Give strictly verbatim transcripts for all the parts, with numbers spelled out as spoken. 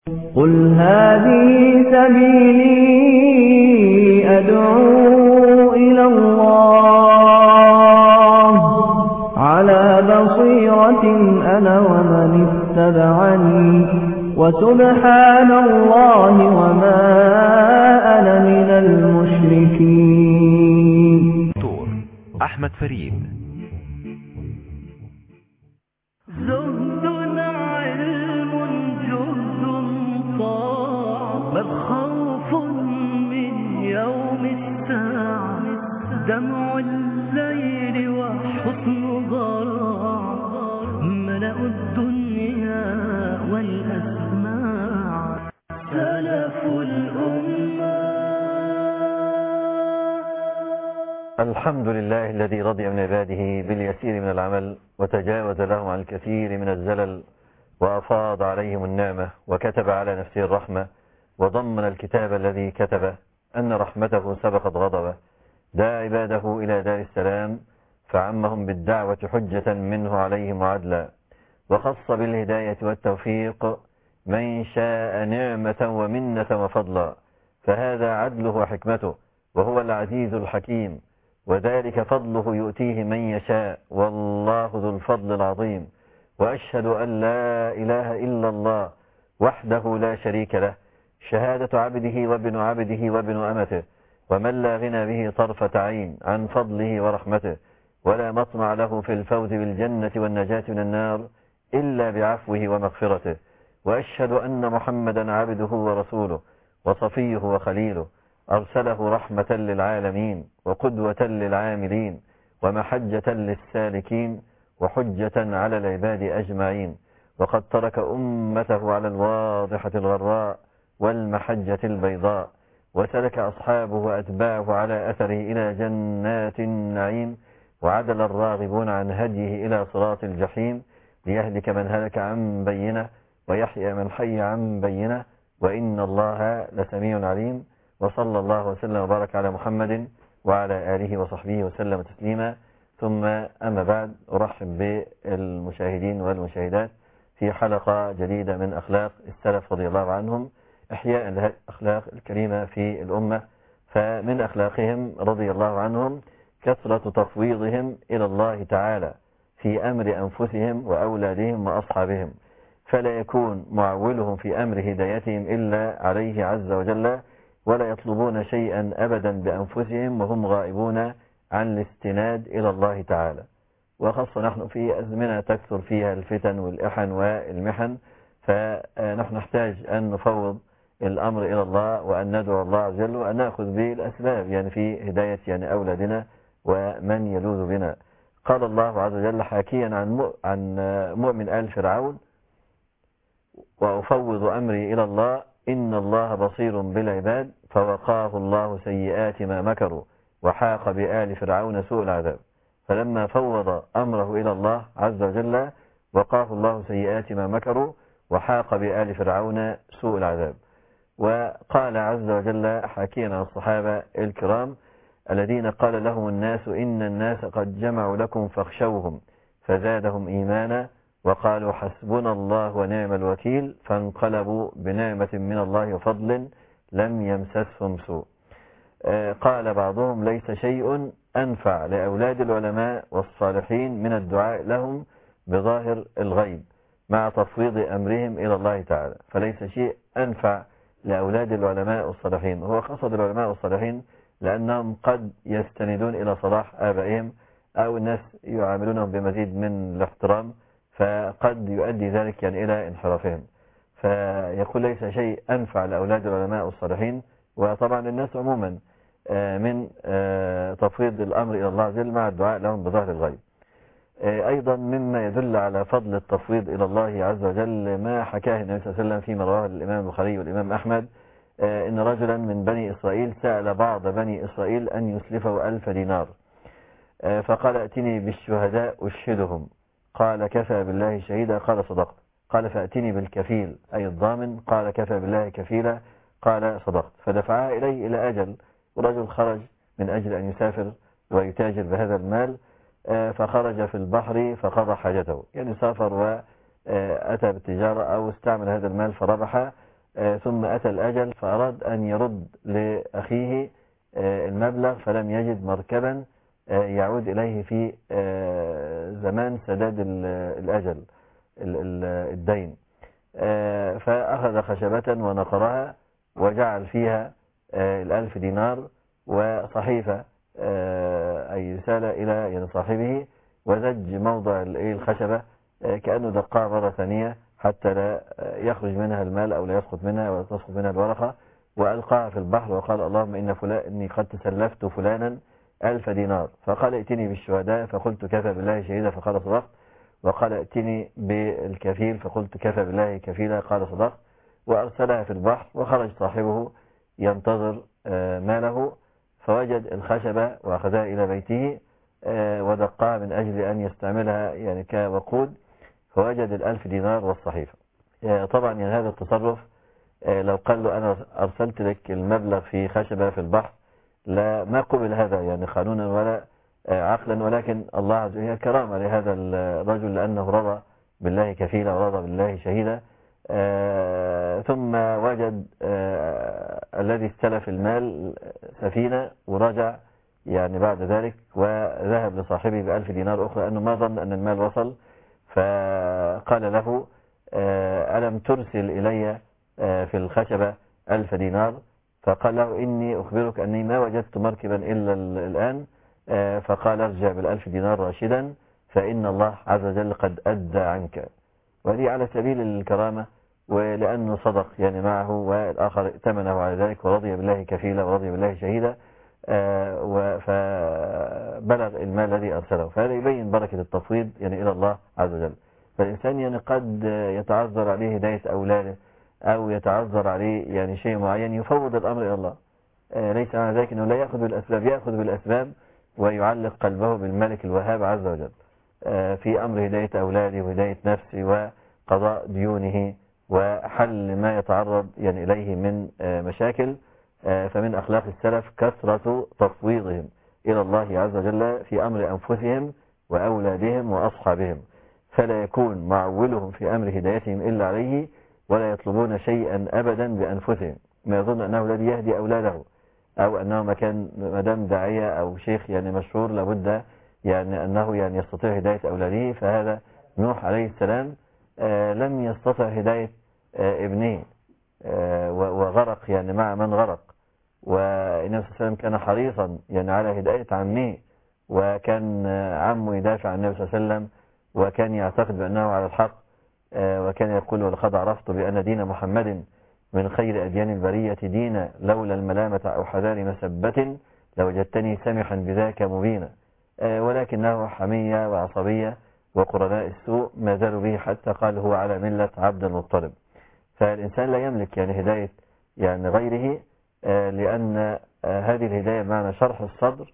قل هذه سبيلي أدعو إلى الله على بصيرة أنا ومن اتبعني وسبحان الله وما أنا من المشركين. دكتور أحمد فريد. زهد علم جهد طاع بل خوف من يوم الساعة دمع الليل وحسن ضراع ملأ الدنيا والأسماع سلف الأمة. الحمد لله الذي رضي من عباده باليسير من العمل وتجاوز لهم عن الكثير من الزلل وأفاض عليهم النعمة وكتب على نفسه الرحمة وضمن الكتاب الذي كتبه أن رحمته سبقت غضبه دعا عباده إلى دار السلام فعمهم بالدعوة حجة منه عليهم وعدلا وخص بالهداية والتوفيق من شاء نعمة ومنة وفضلا فهذا عدله وحكمته وهو العزيز الحكيم وذلك فضله يؤتيه من يشاء والله ذو الفضل العظيم. وأشهد أن لا إله إلا الله وحده لا شريك له شهادة عبده وابن عبده وابن أمته ومن لا غنى به طرفة عين عن فضله ورحمته ولا مطمع له في الفوز بالجنة والنجاة من النار إلا بعفوه ومغفرته. وأشهد أن محمدا عبده ورسوله وصفيه وخليله أرسله رحمة للعالمين وقدوة للعاملين ومحجة للسالكين وحجة على العباد أجمعين وقد ترك أمته على الواضحة الغراء والمحجة البيضاء وسلك أصحابه وأتباعه على أثره إلى جنات النعيم وعدل الراغبون عن هديه إلى صراط الجحيم ليهلك من هلك عن بينه ويحيى من حي عن بينه وإن الله لسميع عليم. وصلى الله وسلم وبارك على محمد وعلى آله وصحبه وسلم تسليما. ثم أما بعد أرحب بالمشاهدين والمشاهدات في حلقة جديدة من أخلاق السلف رضي الله عنهم إحياء لهذه الأخلاق الكريمة في الأمة. فمن أخلاقهم رضي الله عنهم كثرة تفويضهم إلى الله تعالى في أمر أنفسهم وأولادهم وأصحابهم فلا يكون معولهم في أمر هدايتهم إلا عليه عز وجل ولا يطلبون شيئا أبدا بأنفسهم وهم غائبون عن الاستناد إلى الله تعالى. وخاصة نحن في أزمنة تكثر فيها الفتن والإحن والمحن فنحن نحتاج أن نفوض الأمر إلى الله وأن ندعو الله عز وجل وأن نأخذ بالأسباب يعني في هداية يعني أولادنا ومن يلوذ بنا. قال الله عز وجل حاكيا عن عن مؤمن آل فرعون وأفوض أمري إلى الله إن الله بصير بالعباد فوقاه الله سيئات ما مكروا وحاق بآل فرعون سوء العذاب. فلما فوض أمره إلى الله عز وجل وقاه الله سيئات ما مكروا وحاق بآل فرعون سوء العذاب. وقال عز وجل حكينا عن الصحابة الكرام الذين قال لهم الناس إن الناس قد جمعوا لكم فاخشوهم فزادهم إيمانا وقالوا حسبنا الله ونعم الوكيل فانقلبوا بنعمة من الله وفضل لم يمسسهم سوء. قال بعضهم ليس شيء أنفع لأولاد العلماء والصالحين من الدعاء لهم بظاهر الغيب مع تفويض أمرهم إلى الله تعالى. فليس شيء أنفع لأولاد العلماء والصالحين. هو قصد العلماء والصالحين لأنهم قد يستندون إلى صلاح آبائهم أو الناس يعاملونهم بمزيد من الاحترام فقد يؤدي ذلك يعني إلى انحرافهم. فيقول ليس شيء أنفع لأولاد العلماء والصالحين. وطبعا الناس عموما من تفويض الأمر إلى الله عز وجل مع الدعاء لهم بظهر الغيب. أيضا مما يدل على فضل التفويض إلى الله عز وجل ما حكاه النبي صلى الله عليه وسلم فيما رواه الإمام البخاري والإمام أحمد إن رجلا من بني إسرائيل سأل بعض بني إسرائيل أن يسلفه ألف دينار فقال ائتني بالشهداء أشهدهم قال كفى بالله شهيدا قال صدقت. قال فأتني بالكفيل أي الضامن قال كفى بالله كفيلا قال صدقت. فدفعها إليه إلى أجل ورجل خرج من أجل أن يسافر ويتاجر بهذا المال فخرج في البحر فقضى حاجته يعني سافر وأتى بالتجارة أو استعمل هذا المال فربح ثم أتى الأجل فأراد أن يرد لأخيه المبلغ فلم يجد مركبا يعود إليه في زمان سداد الأجل الدين، فأخذ خشبة ونقرها وجعل فيها الألف دينار وصحيفة أي رسالة إلى يعني صاحبه، وزج موضع الخشبة كأنه دقها مرة ثانية حتى لا يخرج منها المال أو لا يسقط منها ولا تسقط منها الورقة، وألقاها في البحر وقال اللهم إن فلان إني قد تسلفت فلانا ألف دينار، فقال ائتني بالشهداء فقلت كفى بالله شهيدا فقال صدقت، وقال ائتني بالكفيل فقلت كفى بالله كفيلا قال صدقت، وأرسلها في البحر، وخرج صاحبه ينتظر ماله فوجد الخشبة وأخذها إلى بيته ودقها من أجل أن يستعملها يعني كوقود، فوجد الألف دينار والصحيفة. طبعا يعني هذا التصرف لو قال له أنا أرسلت لك المبلغ في خشبة في البحر لا ما قبل هذا يعني قانونا ولا عقلا، ولكن الله عز وجل كرامة لهذا الرجل لأنه رضى بالله كفيلا ورضى بالله شهيدا. ثم وجد الذي استلف المال سفينة ورجع يعني بعد ذلك وذهب لصاحبه بألف دينار أخرى أنه ما ظن أن المال وصل، فقال له ألم ترسل إلي في الخشبة ألف دينار؟ فقال له إني أخبرك أني ما وجدت مركبا إلا الآن، فقال ارجع بالألف دينار راشدا فإن الله عز وجل قد أدى عنك. وهذه على سبيل الكرامة ولأنه صدق يعني معه والآخر ائتمنه على ذلك ورضي بالله كفيلا ورضي بالله شهيدا فبلغ المال الذي أرسله. فهذا يبين بركة التفويض يعني إلى الله عز وجل. فالإنسان يعني قد يتعذر عليه هداية أولاده أو يتعذر عليه يعني شيء معين يفوض الأمر إلى الله، ليس معنى ذلك أنه لا يأخذ بالأسباب، يأخذ بالأسباب ويعلق قلبه بالملك الوهاب عز وجل في أمر هداية أولاده وهداية نفسه وقضاء ديونه وحل ما يتعرض يعني إليه من مشاكل. فمن أخلاق السلف كثرة تفويضهم إلى الله عز وجل في أمر أنفسهم وأولادهم وأصحابهم، فلا يكون معولهم في أمر هدايتهم إلا عليه ولا يطلبون شيئا أبدا بأنفسهم، ما يظن أنه الذي يهدي أولاده أو أنه مكان مدام داعية أو شيخ يعني مشهور لابد يعني أنه يعني يستطيع هداية أولاده. فهذا نوح عليه السلام آه لم يستطع هداية آه ابنه آه وغرق يعني مع من غرق، والنبي صلى الله عليه وسلم كان حريصا يعني على هداية عمه، وكان عمه يدافع عن النبي صلى الله عليه وسلم وكان يعتقد بأنه على الحق، وكان يقول ولقد عرفت بأن دين محمد من خير أديان البرية دينا لولا الملامة أو حذار مسبة لوجدتني سمحا بذاك مبينا، ولكنه حمية وعصبية وقرناء السوء ما زالوا به حتى قال هو على ملة عبد المطلب. فالإنسان لا يملك يعني هداية يعني غيره، لأن هذه الهداية بمعنى شرح الصدر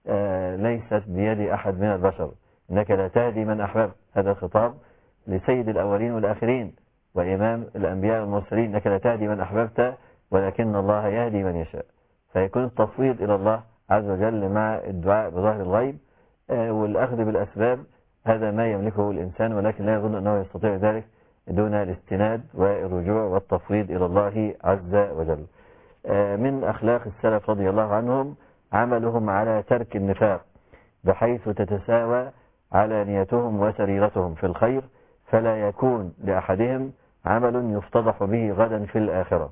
ليست بيد أحد من البشر، إنك لا تهدي من أحببت، هذا الخطاب لسيد الأولين والآخرين وإمام الأنبياء والمرسلين، إنك لا تهدي من أحببت ولكن الله يهدي من يشاء. فيكون التفويض إلى الله عز وجل مع الدعاء بظاهر الغيب والأخذ بالأسباب، هذا ما يملكه الإنسان، ولكن لا يظن أنه يستطيع ذلك دون الاستناد والرجوع والتفويض إلى الله عز وجل. من أخلاق السلف رضي الله عنهم عملهم على ترك النفاق، بحيث تتساوى علانيتهم وسريرتهم في الخير، فلا يكون لأحدهم عمل يفتضح به غدا في الآخرة.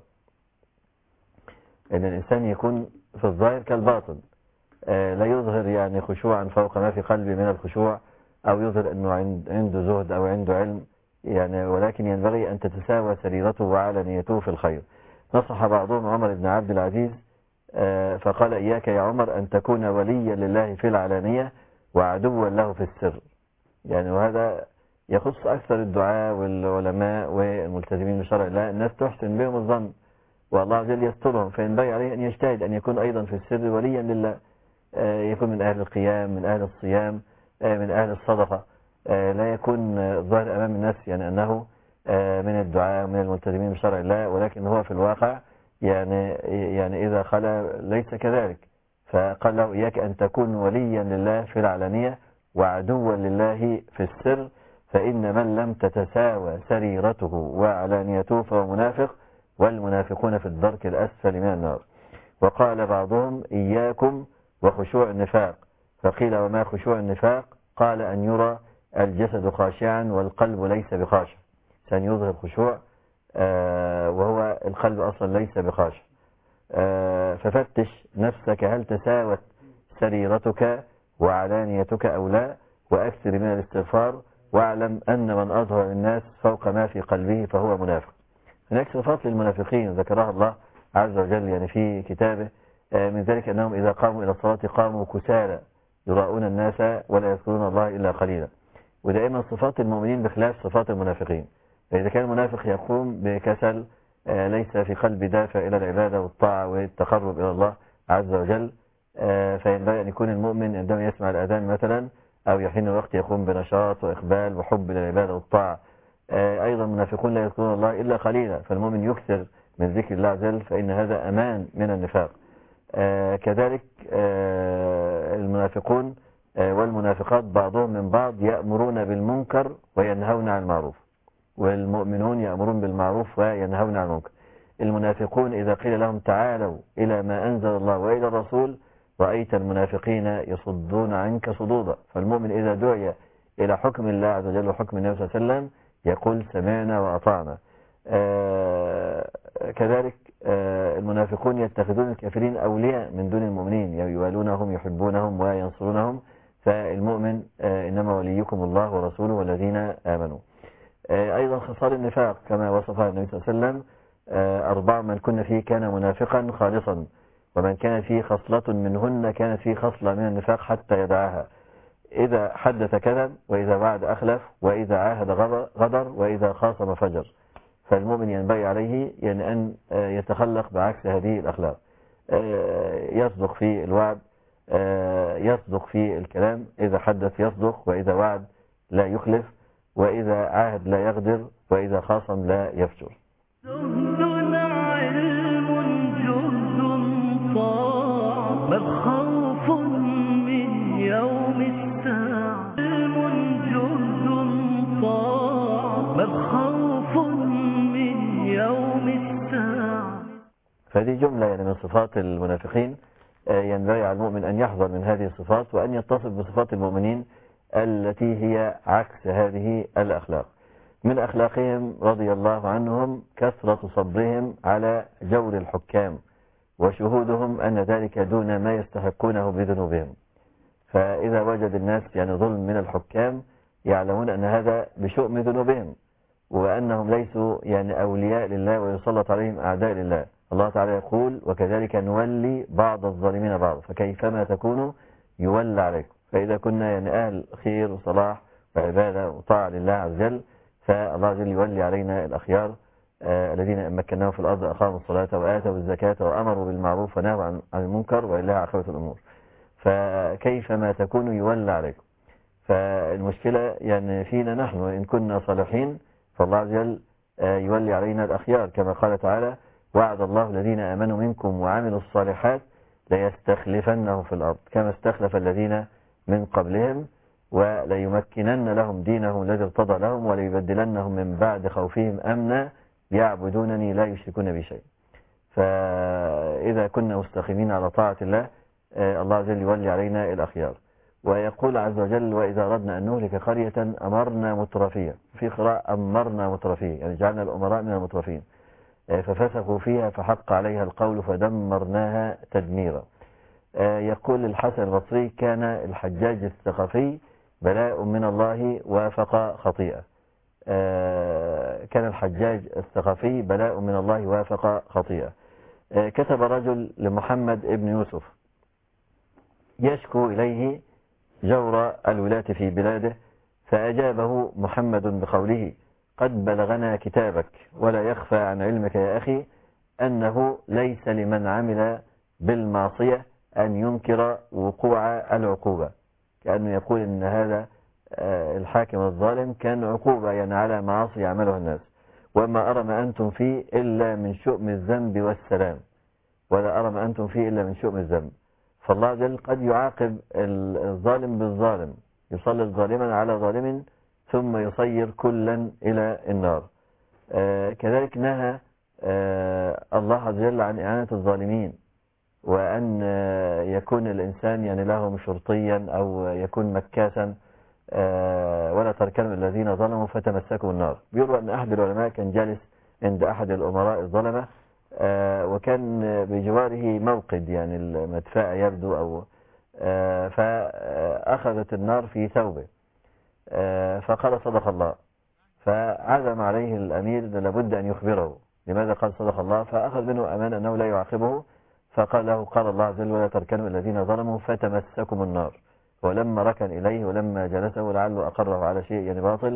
إن الإنسان يكون في الظاهر كالباطن، لا يظهر يعني خشوعا فوق ما في قلبه من الخشوع، أو يظهر أنه عنده زهد أو عنده علم يعني، ولكن ينبغي أن تتساوى سريرته وعلانيته في الخير. نصح بعضهم عمر بن عبد العزيز فقال إياك يا عمر أن تكون وليا لله في العلانية وعدوا له في السر. يعني وهذا يخص أكثر الدعاء والعلماء والملتزمين بشرع الله، الناس تحسن بهم الظن والله عز وجل يسترهم، فينبغي عليه أن يجتهد أن يكون أيضا في السر وليا لله، يكون من أهل القيام، من أهل الصيام، من أهل الصدقة، لا يكون ظاهر أمام الناس يعني أنه من الدعاء ومن الملتزمين بشرع الله، ولكن هو في الواقع يعني يعني إذا خلا ليس كذلك. فقال له إياك أن تكون وليا لله في العلانية وعدوا لله في السر، فإن من لم تتساوى سريرته وعلانيته فهو منافق، والمنافقون في الدرك الأسفل من النار. وقال بعضهم إياكم وخشوع النفاق، فقيل وما خشوع النفاق؟ قال أن يرى الجسد خاشعا والقلب ليس بخاشع، سن يظهر خشوع وهو القلب أصلا ليس بخاشع. ففتش نفسك هل تساوت سريرتك وعلانيتك أو لا، وأكثر من الاستغفار، واعلم أن من أظهر للناس فوق ما في قلبه فهو منافق. هناك صفات للمنافقين ذكرها الله عز وجل يعني في كتابه، من ذلك أنهم إذا قاموا إلى الصلاة قاموا كسالى يراؤون الناس ولا يذكرون الله إلا قليلا. ودائما صفات المؤمنين بخلاف صفات المنافقين، فإذا كان المنافق يقوم بكسل ليس في قلب دافع إلى العبادة والطاعة والتقرب إلى الله عز وجل، فينبغي أن يكون المؤمن عندما يسمع الأذان مثلا أو يحين الوقت يقوم بنشاط وإقبال وحب للعبادة والطاعة. أيضا المنافقون لا يذكرون الله إلا قليلا، فالمؤمن يكثر من ذكر الله عز وجل فإن هذا أمان من النفاق. كذلك المنافقون والمنافقات بعضهم من بعض يأمرون بالمنكر وينهون عن المعروف، والمؤمنون يأمرون بالمعروف وينهون عن المنكر. المنافقون إذا قيل لهم تعالوا إلى ما أنزل الله وإلى الرسول رأيت المنافقين يصدون عنك صدودا. فالمؤمن إذا دعي إلى حكم الله عز وجل وحكم النبي صلى الله عليه وسلم يقول سمعنا وأطعنا. آه كذلك آه المنافقون يتخذون الكافرين أولياء من دون المؤمنين، يوالونهم يحبونهم وينصرونهم. فالمؤمن آه إنما وليكم الله ورسوله والذين آمنوا. آه أيضا خصال النفاق كما وصفها النبي صلى الله عليه وسلم آه أربع من كن فيه كان منافقا خالصا، ومن كان فيه خصلة منهن كانت فيه خصلة من النفاق حتى يدعاها. إذا حدث كذب، وإذا وعد أخلف، وإذا عاهد غدر، وإذا خاصم فجر. فالمؤمن ينبغي عليه يعني أن يتخلق بعكس هذه الأخلاق، يصدق في الوعد، يصدق في الكلام، إذا حدث يصدق، وإذا وعد لا يخلف، وإذا عاهد لا يغدر، وإذا خاصم لا يفجر. بل خوف من يوم الساعة، علم جهد طاع، بل خوف من يوم الساعة. فهذه جملة يعني من صفات المنافقين، ينبغي على المؤمن أن يحذر من هذه الصفات وأن يتصف بصفات المؤمنين التي هي عكس هذه الأخلاق. من أخلاقهم رضي الله عنهم كثرة صبرهم على جور الحكام وشهودهم أن ذلك دون ما يستحقونه بذنوبهم. فإذا وجد الناس يعني ظلم من الحكام يعلمون أن هذا بشؤم ذنوبهم، وأنهم ليسوا يعني أولياء لله ويسلط عليهم أعداء لله. الله تعالى يقول وكذلك نولي بعض الظالمين بعض فكيفما تكونوا يولى عليكم. فإذا كنا يعني أهل خير وصلاح وعبادة وطاعة لله عز وجل فالله عز وجل يولي علينا الأخيار آه الذين مكناهم في الأرض أقاموا الصلاة وآتوا الزكاة وأمروا بالمعروف ونهوا عن, عن المنكر ولله عاقبة الأمور. فكيفما تكونوا يولى عليكم. فالمشكلة يعني فينا نحن، وإن كنا صالحين فالله عز وجل آه يولي علينا الأخيار كما قال تعالى وعد الله الذين آمنوا منكم وعملوا الصالحات ليستخلفنهم في الأرض كما استخلف الذين من قبلهم وليمكنن لهم دينهم الذي ارتضى لهم وليبدلنهم من بعد خوفهم أمنا يعبدونني لا يشركون بي شيء. فإذا كنا مستقيمين على طاعة الله الله عز وجل يولي علينا الأخيار. ويقول عز وجل وإذا أردنا أن نهلك قرية أمرنا مترفيا، في قراءة أمرنا مترفيا يعني جعلنا الأمراء من المترفين ففسقوا فيها فحق عليها القول فدمرناها تدميرا. يقول الحسن البصري كان الحجاج الثقفي بلاء من الله وافق خطيئة. كان الحجاج الثقفي بلاء من الله وافق خطيئة. كتب رجل لمحمد ابن يوسف يشكو إليه جور الولاة في بلاده فأجابه محمد بقوله قد بلغنا كتابك ولا يخفى عن علمك يا أخي أنه ليس لمن عمل بالمعصية أن ينكر وقوع العقوبة. كأنه يقول إن هذا الحاكم الظالم كان عقوبة يعني على معاصي يعملها الناس، وما أرى ما أنتم فيه إلا من شؤم الذنب والسلام، ولا أرى ما أنتم فيه إلا من شؤم الذنب. فالله عز وجل قد يعاقب الظالم بالظالم، يسلط ظالما على ظالم ثم يصير كلا إلى النار. آه كذلك نهى الله عز وجل عن إعانة الظالمين، وأن يكون الإنسان يعني لهم شرطيا أو يكون مكاسا، ولا تركنوا الذين ظلموا فتمسكوا النار. بيقولوا أن أحد العلماء كان جالس عند أحد الأمراء الظلمة، وكان بجواره موقد يعني المدفأة يبدو، أو فأخذت النار في ثوبه، فقال صدق الله، فعزم عليه الأمير لابد أن يخبره لماذا قال صدق الله، فأخذ منه أمان أنه لا يعاقبه، فقال له قال الله عز وجل ولا تركنوا الذين ظلموا فتمسكم النار. ولما ركن إليه ولما جلسه لعله أقره على شيء يعني باطل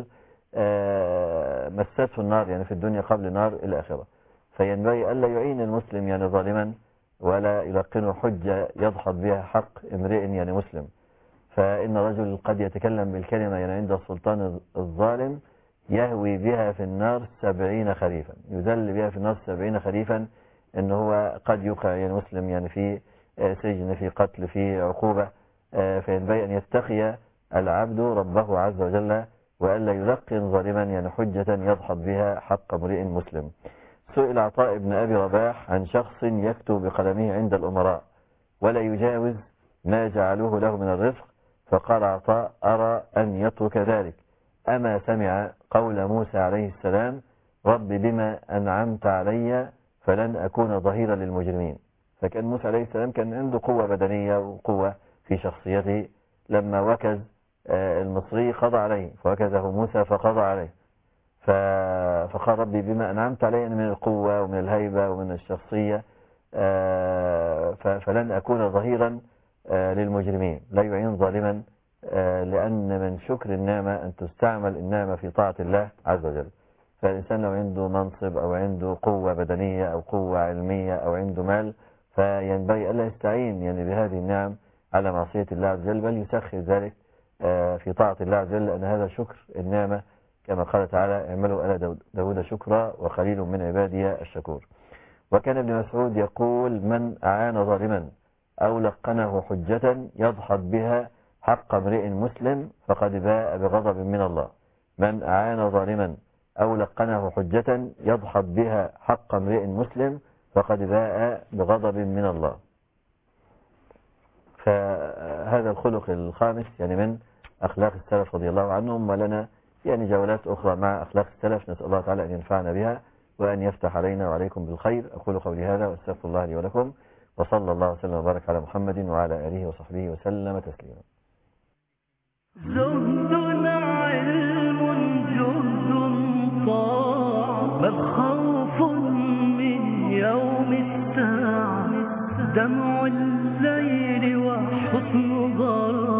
مسته النار يعني في الدنيا قبل النار الآخرة. فينبغي ألا يعين المسلم يعني ظالما ولا يلقنه حجة يضحط بها حق امرئ يعني مسلم. فإن رجل قد يتكلم بالكلمة يعني عند السلطان الظالم يهوي بها في النار سبعين خريفا، يذل بها في النار سبعين خريفا، إن هو قد يوقع يعني مسلم يعني في سجن، في قتل، في عقوبة. فينبغي أن يتقي العبد ربه عز وجل وألا يلقن ظالما يعني حجة يضحط بها حق امرئ مسلم. سئل عطاء بن أبي رباح عن شخص يكتب بقلمه عند الأمراء ولا يجاوز ما جعلوه له من الرفق، فقال عطاء أرى أن يترك ذلك، أما سمع قول موسى عليه السلام رب بما أنعمت علي فلن أكون ظهيرا للمجرمين. فكان موسى عليه السلام كان عنده قوة بدنية وقوة في شخصيته، لما وكز المصري قضى عليه، فوكزه موسى فقضى عليه، فقال ربي بما أنعمت علي من القوة ومن الهيبة ومن الشخصية فلن أكون ظهيرا للمجرمين، لا يعين ظالما، لأن من شكر النعمة أن تستعمل النعمة في طاعة الله عز وجل. فالإنسان لو عنده منصب أو عنده قوة بدنية أو قوة علمية أو عنده مال، فينبغي ألا يستعين يعني بهذه النعم على معصية الله عز وجل، بل يسخر ذلك في طاعة الله عز وجل، لأن هذا شكر النعمة كما قال تعالى اعملوا آل داود شكرا وقليل من عبادي الشكور. وكان ابن مسعود يقول من أعان ظالما أو لقنه حجة يضحط بها حق امرئ مسلم فقد باء بغضب من الله. من أعان ظالما أو لقنه حجة يضحط بها حق امرئ مسلم فقد باء بغضب من الله. فهذا الخلق الخامس يعني من أخلاق السلف رضي الله عنهم، ولنا يعني جولات أخرى مع أخلاق السلف، نسأل الله تعالى أن ينفعنا بها وأن يفتح علينا وعليكم بالخير. أقول قولي هذا واستغفر الله لي ولكم، وصلى الله وسلم وبارك على محمد وعلى آله وصحبه وسلم تسليما. زهد علم جهد طاع بل خوف من يوم الساعة، دمع الليل وحسن ضرع